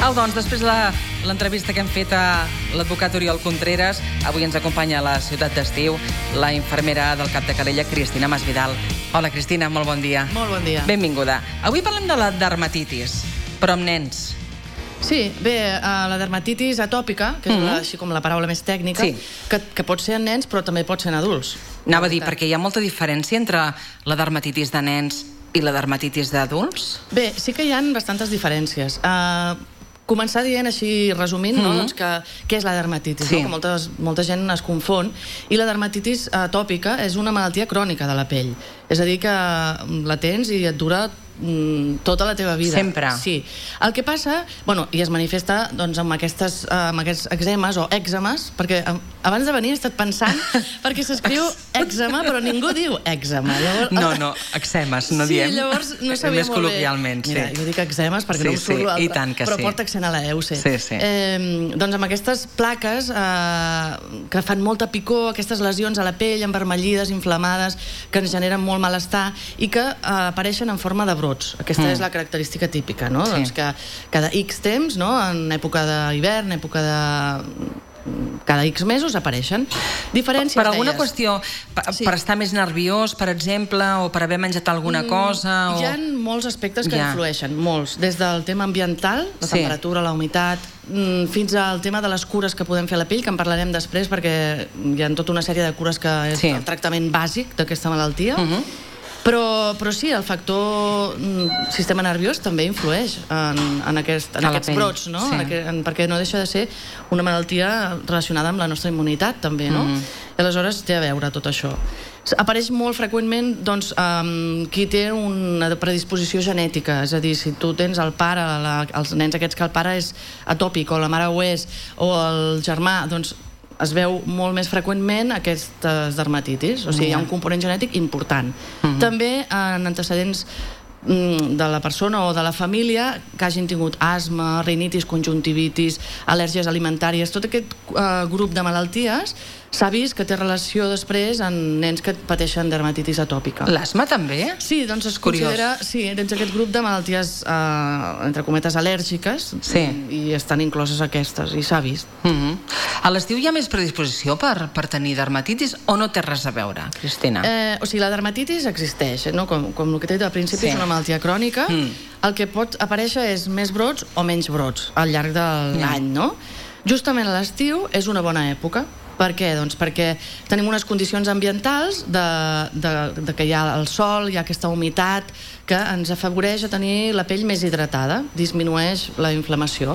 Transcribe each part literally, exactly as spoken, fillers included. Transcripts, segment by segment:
Val, doncs, després de l'entrevista que hem fet a l'advocat Oriol Contreras, avui ens acompanya a la ciutat d'estiu la infermera del Cap de Calella, Cristina Masvidal. Hola, Cristina, molt bon dia. Molt bon dia. Benvinguda. Avui parlem de la dermatitis, però amb nens. Sí, bé, la dermatitis atòpica, que és mm -hmm. així com la paraula més tècnica, sí. que, que pot ser en nens, però també pot ser en adults. Anava a dir, perquè hi ha molta diferència entre la dermatitis de nens i la dermatitis d'adults? Bé, sí que hi ha bastantes diferències. Uh, començar dient així, resumint, mm -hmm. no? doncs que, què és la dermatitis, sí. no? Que moltes, molta gent es confon, i la dermatitis atòpica és una malaltia crònica de la pell, és a dir, que la tens i et dura tota la teva vida. Sempre. Sí. El que passa, bueno, i es manifesta doncs, amb, aquestes, amb aquests èczemes o èczemes, perquè abans de venir he estat pensant, perquè s'escriu èczema, però ningú diu èczema. Llavors... No, no, èczemes, no sí, diem. Sí, llavors no sabia més molt bé. Col·loquialment, sí. Mira, jo dic èczemes perquè sí, no em surt sí, l'altre. I tant que però sí. porta accent a la E, ho sé. Sí, sí. Eh, doncs amb aquestes plaques eh, que fan molta picor, aquestes lesions a la pell, envermellides, inflamades, que ens generen molt malestar i que eh, apareixen en forma de brots. Aquesta mm. és la característica típica, no? Sí. Doncs que cada X temps, no? En època d'hivern, època de... cada X mesos apareixen. Diferències, per alguna deies. qüestió, per, sí. per estar més nerviós, per exemple, o per haver menjat alguna cosa? O... Hi ha molts aspectes que ja. influeixen, molts. Des del tema ambiental, la sí. temperatura, la humitat, fins al tema de les cures que podem fer a la pell, que en parlarem després, perquè hi ha tota una sèrie de cures que és sí. el tractament bàsic d'aquesta malaltia. Uh-huh. Però, però sí, el factor sistema nerviós també influeix en, en, aquest, en aquests brots, no? Sí. En aquest, en, perquè no deixa de ser una malaltia relacionada amb la nostra immunitat, també, no? Mm. I aleshores té a veure tot això. Apareix molt freqüentment doncs, um, qui té una predisposició genètica, és a dir, si tu tens el pare, la, els nens aquests que el pare és atòpic, o la mare ho és, o el germà, doncs es veu molt més freqüentment aquestes dermatitis, o sigui, hi ha un component genètic important. Uh-huh. També en antecedents de la persona o de la família que hagin tingut asma, rinitis, conjuntivitis, al·lèrgies alimentàries, tot aquest uh, grup de malalties s'ha vist que té relació després en nens que pateixen dermatitis atòpica. L'asma també? Sí, doncs es considera sí, dins aquest grup de malalties eh, entre cometes al·lèrgiques sí. i estan incloses aquestes, i s'ha vist. Mm-hmm. A l'estiu hi ha més predisposició per, per tenir dermatitis o no té res a veure, Cristina? Eh, o sigui, la dermatitis existeix, no? com, com el que t'he dit al principi, sí. és una malaltia crònica. Mm. El que pot aparèixer és més brots o menys brots al llarg de l'any, mm. no? Justament a l'estiu és una bona època. Per què? Doncs perquè tenim unes condicions ambientals de, de, de que hi ha el sol, hi ha aquesta humitat que ens afavoreix a tenir la pell més hidratada, disminueix la inflamació.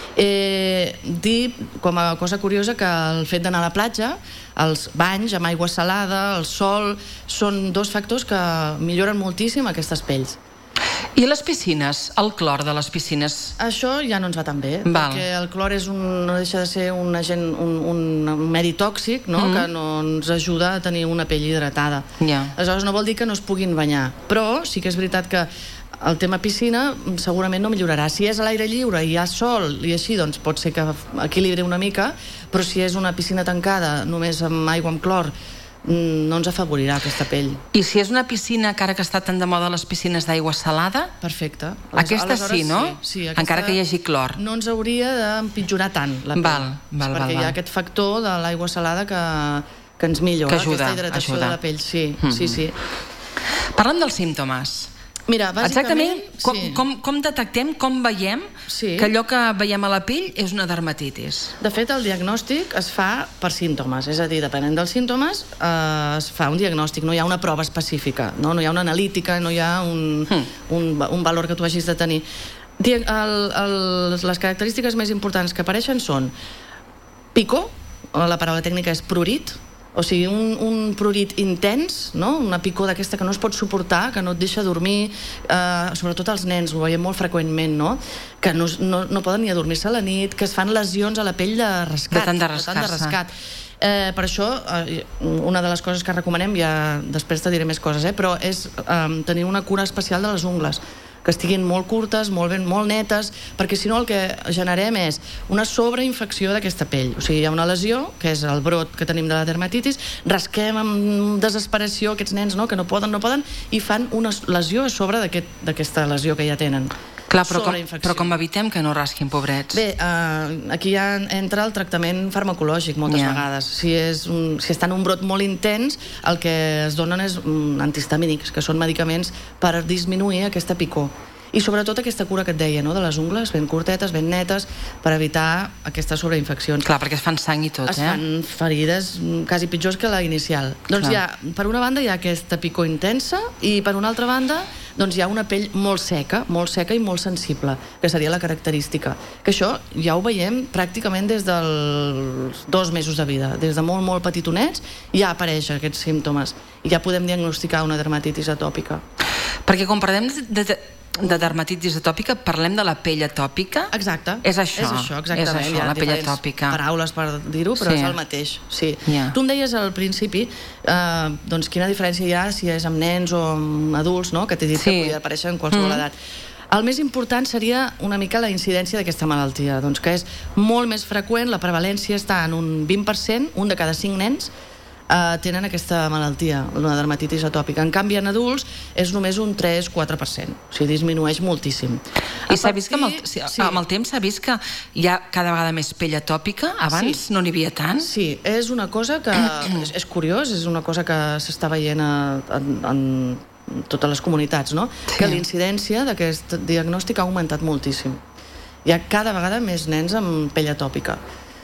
Eh, dir, com a cosa curiosa, que el fet d'anar a la platja, els banys amb aigua salada, el sol, són dos factors que milloren moltíssim aquestes pells. I les piscines, el clor de les piscines? Això ja no ens va tan bé, Val. perquè el clor és un, no deixa de ser un, agent, un, un medi tòxic, no? Mm. que no ens ajuda a tenir una pell hidratada. Yeah. Aleshores no vol dir que no es puguin banyar, però sí que és veritat que el tema piscina segurament no millorarà. Si és a l'aire lliure i hi ha sol i així, doncs pot ser que equilibri una mica, però si és una piscina tancada només amb aigua amb clor, no ens afavorirà aquesta pell. I si és una piscina, que ara que està tan de moda les piscines d'aigua salada? Perfecte. Aquesta sí, no? Sí, sí, aquesta encara que hi hagi clor. No ens hauria d'empitjorar tant la pell. Val, val, perquè val, hi ha val. aquest factor de l'aigua salada que, que ens millora, que ajuda, aquesta hidratació ajuda. de la pell. Sí, mm-hmm. sí, sí. Parlant dels símptomes. Mira, bàsicament... Exactament, com, sí. com, com detectem, com veiem sí. que allò que veiem a la pell és una dermatitis? De fet, el diagnòstic es fa per símptomes, és a dir, depenent dels símptomes eh, es fa un diagnòstic, no hi ha una prova específica, no, no hi ha una analítica, no hi ha un, mm. un, un valor que tu hagis de tenir. El, el, les característiques més importants que apareixen són picor, la paraula tècnica és prurit, o sigui, un, un prurit intens, no? Una picor d'aquesta que no es pot suportar, que no et deixa dormir, eh, sobretot els nens, ho veiem molt freqüentment, no? Que no, no, no poden ni adormir-se a la nit, que es fan lesions a la pell de rescat. De tant de rascar-se. De tant de rescat. Eh, per això, eh, una de les coses que recomanem, ja després te diré més coses, eh, però és eh, tenir una cura especial de les ungles, que estiguin molt curtes, molt ben, molt netes, perquè si no el que generem és una sobreinfecció d'aquesta pell. O sigui, hi ha una lesió, que és el brot que tenim de la dermatitis, rasquem amb desesperació aquests nens, no?, que no poden, no poden, i fan una lesió a sobre d'aquesta lesió que ja tenen. Clar, però com, però com evitem que no rasquin, pobrets? Bé, uh, aquí ja entra el tractament farmacològic moltes yeah. vegades. Si, és un, si està en un brot molt intens, el que es donen és um, antihistamínics, que són medicaments per disminuir aquesta picor. I sobretot aquesta cura que et deia, no? De les ungles, ben curtetes, ben netes, per evitar aquestes sobreinfeccions. Clar, perquè es fan sang i tot, es eh? Es fan ferides quasi pitjors que la inicial. Doncs hi ha, per una banda hi ha aquesta picor intensa i per una altra banda doncs hi ha una pell molt seca, molt seca i molt sensible, que seria la característica. Que això ja ho veiem pràcticament des dels dos mesos de vida. Des de molt, molt petitonets ja apareix aquests símptomes i ja podem diagnosticar una dermatitis atòpica. Perquè quan parlem de... de... de dermatitis atòpica, parlem de la pell atòpica? Exacte. És això. És això, exactament. És això, la pell atòpica. Paraules per dir-ho, però sí. És el mateix. Sí. Yeah. Tu em deies al principi eh, doncs quina diferència hi ha si és amb nens o amb adults, no? Que t'he dit sí. Que podia aparèixer en qualsevol mm. edat. El més important seria una mica la incidència d'aquesta malaltia, doncs que és molt més freqüent, la prevalència està en un vint per cent, un de cada cinc nens Uh, tenen aquesta malaltia, la dermatitis atòpica. En canvi, en adults és només un tres a quatre per cent. O sigui, disminueix moltíssim. I s'ha vist que amb el, sí, amb el temps s'ha vist que hi ha cada vegada més pell atòpica? Abans sí. No n'hi havia tant? Sí, és una cosa que és, és curiós, és una cosa que s'està veient a, a, en totes les comunitats, no? Sí. Que l'incidència d'aquest diagnòstic ha augmentat moltíssim. Hi ha cada vegada més nens amb pell atòpica.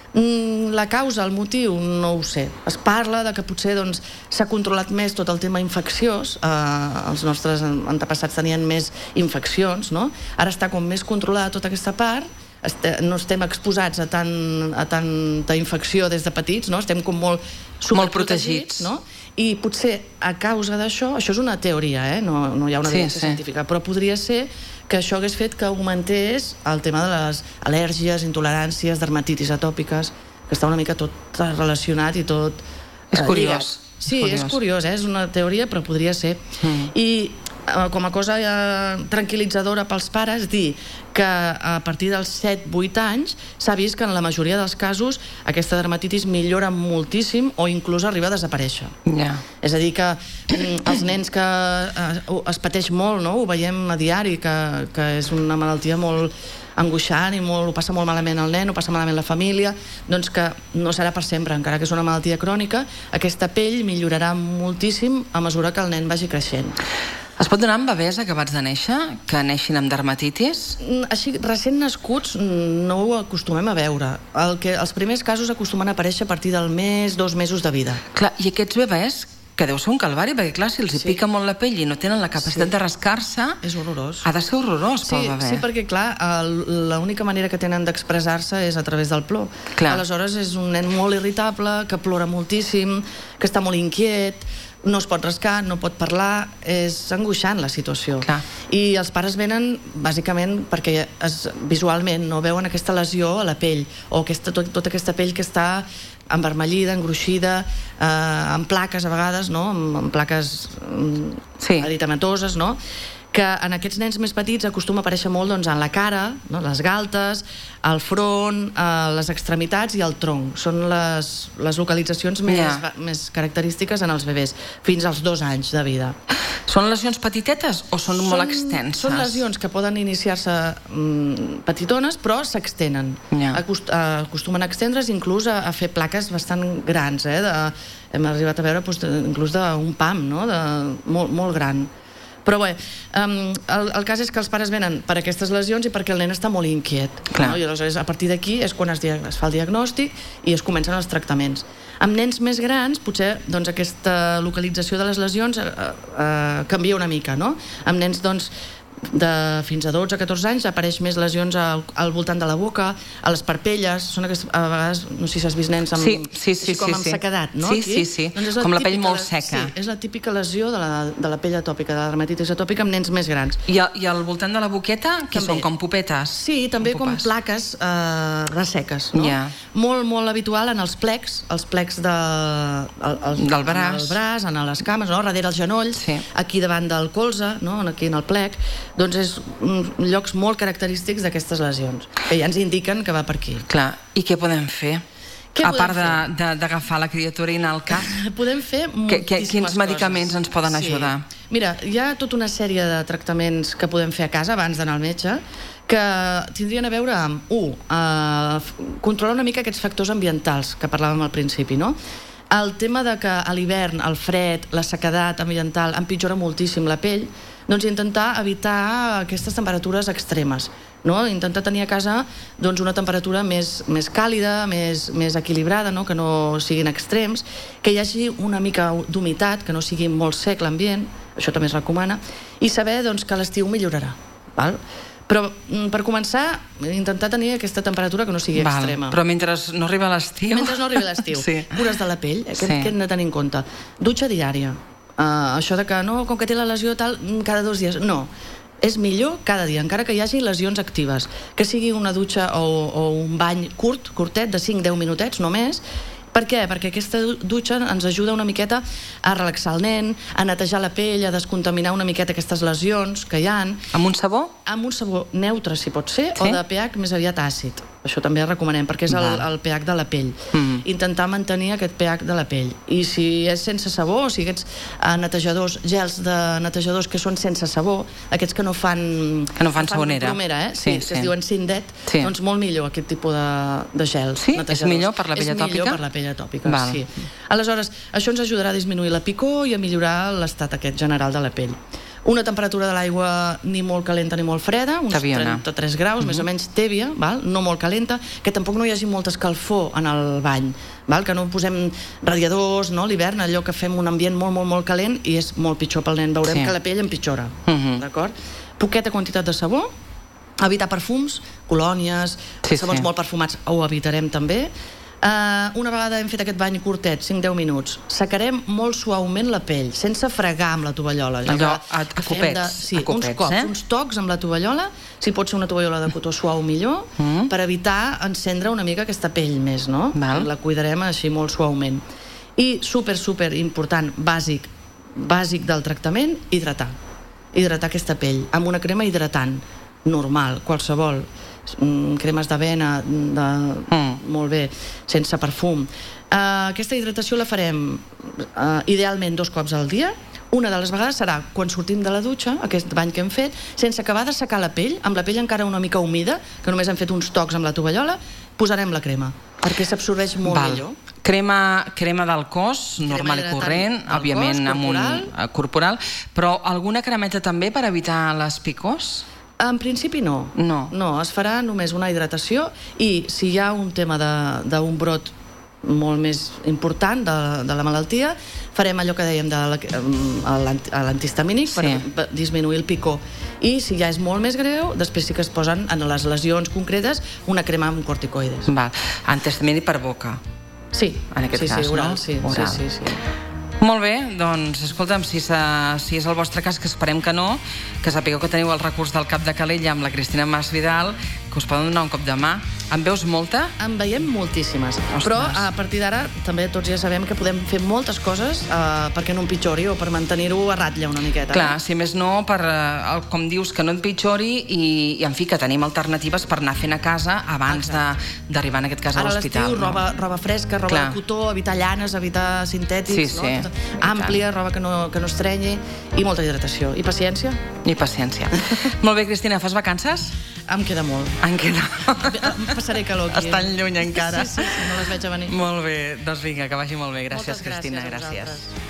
La causa, el motiu, no ho sé. Es parla de que potser doncs, s'ha controlat més tot el tema infecciós. Eh, els nostres antepassats tenien més infeccions, no? Ara està com més controlada tota aquesta part. Este, no estem exposats a, tant, a tanta infecció des de petits, no? Estem com molt superprotegits, no? I potser a causa d'això, això és una teoria, eh? no, no hi ha una evidència sí, sí. científica, però podria ser que això hagués fet que augmentés el tema de les al·lèrgies, intoleràncies, dermatitis atòpiques, que està una mica tot relacionat i tot... És eh, curiós. Sí, és curiós, és, curiós eh? És una teoria, però podria ser. Mm. I com a cosa eh, tranquil·litzadora pels pares, dir que a partir dels set a vuit anys s'ha vist que en la majoria dels casos aquesta dermatitis millora moltíssim o inclús arriba a desaparèixer. Yeah. És a dir, que mm, els nens que eh, es pateix molt, no? Ho veiem a diari, que, que és una malaltia molt angoixant i molt, ho passa molt malament el nen, ho passa malament la família, doncs que no serà per sempre, encara que és una malaltia crònica, aquesta pell millorarà moltíssim a mesura que el nen vagi creixent. Es pot donar amb bebès acabats de néixer que neixin amb dermatitis? Així, recent nascuts no ho acostumem a veure. El que, els primers casos acostumen a aparèixer a partir del mes, dos mesos de vida. Clar, i aquests bebès, que deu ser un calvari, perquè clar, si els sí. pica molt la pell i no tenen la capacitat sí. de rascar-se... És horrorós. Ha de ser horrorós pel sí, bebè. Sí, perquè clar, l'única manera que tenen d'expressar-se és a través del plor. Clar. Aleshores és un nen molt irritable, que plora moltíssim, que està molt inquiet, no es pot rascar, no pot parlar, és angoixant la situació. Clar. I els pares venen bàsicament perquè es, visualment no veuen aquesta lesió a la pell o aquesta, tot, tota aquesta pell que està envermellida, engruixida, eh, amb plaques a vegades, no? amb, amb plaques sí. eritematoses, no? Que en aquests nens més petits acostuma a aparèixer molt doncs, en la cara, no? Les galtes, el front, eh, les extremitats i el tronc. Són les, les localitzacions més, yeah. més característiques en els bebès, fins als dos anys de vida. Són lesions petitetes o són, són molt extenses? Són lesions que poden iniciar-se mm, petitones, però s'extenen. Yeah. Acost, uh, acostumen a extendre's inclús a, a fer plaques bastant grans. Eh? De, hem arribat a veure doncs, de, inclús d'un pam, no? De, molt, molt gran. Però bé, um, el, el cas és que els pares venen per aquestes lesions i perquè el nen està molt inquiet. No? I aleshores a partir d'aquí és quan es, es fa el diagnòstic i es comencen els tractaments. Amb nens més grans, potser doncs, aquesta localització de les lesions eh, eh, canvia una mica, no? Amb nens doncs, de fins a dotze a catorze anys apareix més lesions al, al voltant de la boca, a les parpelles, són aquestes, a vegades, no sé si has vist nens amb, sí, sí, sí, com sí, amb sí. sequedat, no? Sí, sí, sí, doncs la com la pell molt seca. Sí, és la típica lesió de la, de la pell atòpica, de la dermatitis atòpica amb nens més grans. I, a, i al voltant de la boqueta, que són com pupetes? Sí, també com, com plaques eh, resseques, no? Yeah. Molt, molt habitual en els plecs, els plecs de, el, el, del braç, en el braç, en les cames, no? Darrere els genolls, sí. Aquí davant del colze, no? Aquí en el plec, doncs és llocs molt característics d'aquestes lesions, que ja ens indiquen que va per aquí. Clar, i què podem fer? A part d'agafar la criatura i anar al cap, podem fer moltíssimes coses. Quins medicaments ens poden ajudar? Mira, hi ha tota una sèrie de tractaments que podem fer a casa abans d'anar al metge que tindrien a veure amb, un, controlar una mica aquests factors ambientals que parlàvem al principi, no? El tema de que a l'hivern el fred, la sequedat ambiental empitjora moltíssim la pell, doncs intentar evitar aquestes temperatures extremes, no? Intentar tenir a casa doncs, una temperatura més, més càlida, més, més equilibrada, no? Que no siguin extrems, que hi hagi una mica d'humitat, que no sigui molt sec l'ambient, això també es recomana, i saber doncs, que l'estiu millorarà, val? Però per començar, intentar tenir aquesta temperatura que no sigui Val, extrema. Però mentre no arriba l'estiu... Mentre no arriba l'estiu. Sí. Cures de la pell, què Sí. hem de tenir en compte? Dutxa diària. Uh, això de que no, com que té la lesió tal, cada dos dies... No, és millor cada dia, encara que hi hagi lesions actives. Que sigui una dutxa o, o un bany curt, curtet, de cinc a deu minutets només. Per què? Perquè aquesta dutxa ens ajuda una miqueta a relaxar el nen, a netejar la pell, a descontaminar una miqueta aquestes lesions que hi ha. Amb un sabó? Amb un sabó neutre, si pot ser, Sí? o de pH més aviat àcid. Això també recomanem, perquè és el, Val. el pH de la pell. Mm. Intentar mantenir aquest pH de la pell. I si és sense sabó, o sigui, aquests eh, netejadors, gels de netejadors que són sense sabó, aquests que no fan... Que no fan sabonera. bromera, eh? Sí, Sí, sí. que es diuen Sindet, Sí. doncs molt millor aquest tipus de, de gels. Sí? És netejadors. millor per la pell És atòpica? millor per la pell atòpica, Val. sí. Aleshores, això ens ajudarà a disminuir la picor i a millorar l'estat aquest general de la pell. Una temperatura de l'aigua ni molt calenta ni molt freda, uns Tabiona. trenta-tres graus, més o menys tèbia, val? No molt calenta, que tampoc no hi hagi molta escalfor en el bany, val? Que no posem radiadors, no? L'hivern, allò que fem un ambient molt, molt, molt calent i és molt pitjor pel nen, veurem Sí. que la pell empitjora, Mhm. d'acord? Poqueta quantitat de sabó, evitar perfums, colònies, Sí, sabons sí. molt perfumats ho evitarem també. Uh, una vegada hem fet aquest bany curtet, cinc a deu minuts, secarem molt suaument la pell, sense fregar amb la tovallola. Allò, que- a- a que fem copets, de, sí, a copets, uns cops, eh? uns tocs amb la tovallola, si pot ser una tovallola de cotó suau millor, Mm. per evitar encendre una mica aquesta pell més, no? Val. La cuidarem així molt suaument. I super, super important, bàsic, bàsic del tractament, hidratar. Hidratar aquesta pell amb una crema hidratant, normal, qualsevol, mm, cremes d'avena, de... Mm. molt bé, sense perfum. Uh, aquesta hidratació la farem uh, idealment dos cops al dia. Una de les vegades serà quan sortim de la dutxa, aquest bany que hem fet, sense acabar de secar la pell, amb la pell encara una mica humida, que només hem fet uns tocs amb la tovallola, posarem la crema, perquè s'absorbeix molt Val. millor. Crema, crema del cos, normal i hidratant corrent, del òbviament cos, amb un corporal. eh, corporal, però alguna cremeta també per evitar les picors? En principi no. No. No, es farà només una hidratació i si hi ha un tema de- d'un brot molt més important de, de la malaltia, farem allò que dèiem de la- a l'anti- a l'antihistamínic per, Sí. per disminuir el picor. I si ja és molt més greu, després sí que es posen en les lesions concretes una crema amb corticoides. Val. Antihistamínic per boca. Sí, En aquest sí, cas, sí, oral, no? sí, Oral. sí, sí, sí. Molt bé, doncs, escolta'm, si, sa, si és el vostre cas, que esperem que no, que sapigueu que teniu el recurs del Cap de Calella amb la Cristina Masvidal, que us poden donar un cop de mà. En veus molta? En veiem moltíssimes, Ostres. però a partir d'ara també tots ja sabem que podem fer moltes coses eh, perquè no empitjori o per mantenir-ho a ratlla una miqueta. Clar, si més no, per, eh, com dius, que no empitjori i, i, en fi, que tenim alternatives per anar fent a casa abans de- d'arribar, en aquest cas, a Ara a l'hospital. l'estiu, no? roba, roba fresca, roba Clar. de cotó, evitar llanes, evitar sintètics, Sí, sí, no? i Àmplia, roba que no, que no estrenyi, i molta hidratació. I paciència? I paciència. Molt bé, Cristina, fas vacances? Em queda molt. En queda. Em passaré calor aquí. Estan lluny encara. Sí, sí, sí, no les veig a venir. Molt bé, doncs vinga, que vagi molt bé. Gràcies, Moltes gràcies Cristina, a gràcies. vosaltres.